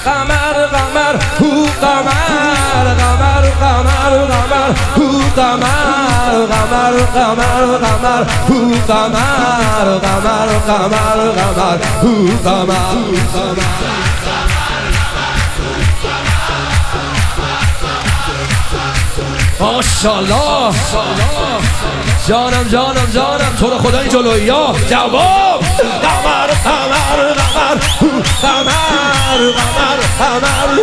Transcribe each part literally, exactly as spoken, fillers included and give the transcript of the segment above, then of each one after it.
قمر قمر هو قمر قمر قمر قمر هو قمر قمر قمر قمر هو قمر قمر قمر قمر هو قمر ماشاءالله جانم جانم جانم تو رو خدای جلوی یا جواب قمر قمر قمر قمر قمر قمر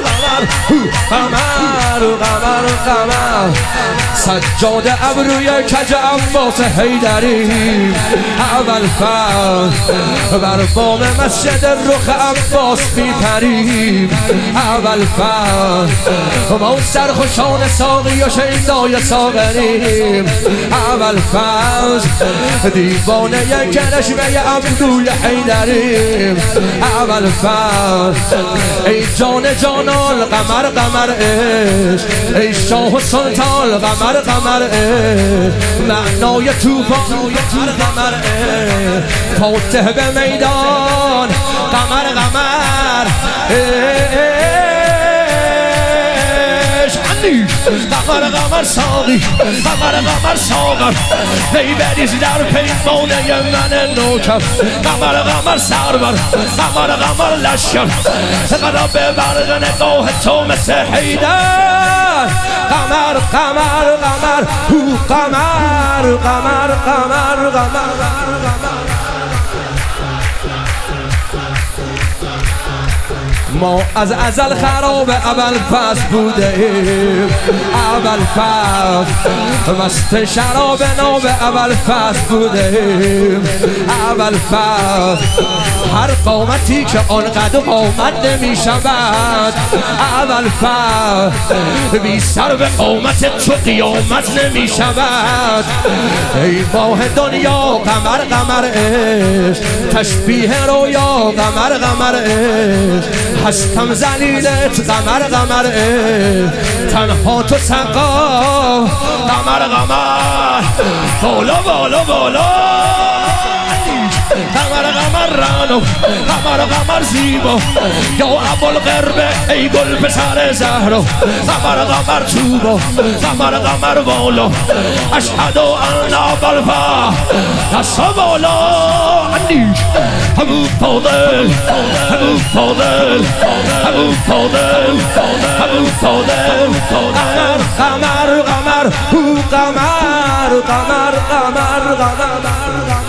قمر قمر قمر سجاد ابروی کج عباس حیدری اول فرد بر بام مسجد رخ عباس میپریم اول فرد ما سرخوشان ساقی و شیدای ساغریم اول فرد دیوانه کرشمه عبدوی حیدریم اول فرد ای جان جانال قمر قمر عشق ای شاه و سلطان قمر قمر عشق معنای توفان قمر قمر عشق فاتح به میدان قمر قمر قمر قمر ساقی قمر قمر ساغر ای بریز در پیمانه من نوکر قمر قمر سرور قمر قمر لشکر قرار به برق نگاه تو مثل حیدر قمر قمر قمر هو قمر قمر قمر قمر ما از ازل خراب اول پس بوده ایم اول پس مست شراب ناب اول پس بوده ایم اول پس هر قامتی که آنقدر قامت نمی شود اول پس بی سر به قامت تو قیامت نمی شود ای ماه دنیا قمر قمر عشق تشبیه رویا قمر قمر عشق هستم زلیلت قمر قمر تنها تو سقا قمر قمر بالا بالا بالا قمر قمر رانو قمر قمر زیبا یا ابوالقرب ای گل پسر زهرا قمر قمر توبا قمر قمر بالا اشهد ان ابوالفا دستا بالا عنی ابو فاضل ابو فاضل ابو فاضل ابو فاضل قمر قمر قمر هو قمر قمر قمر قمر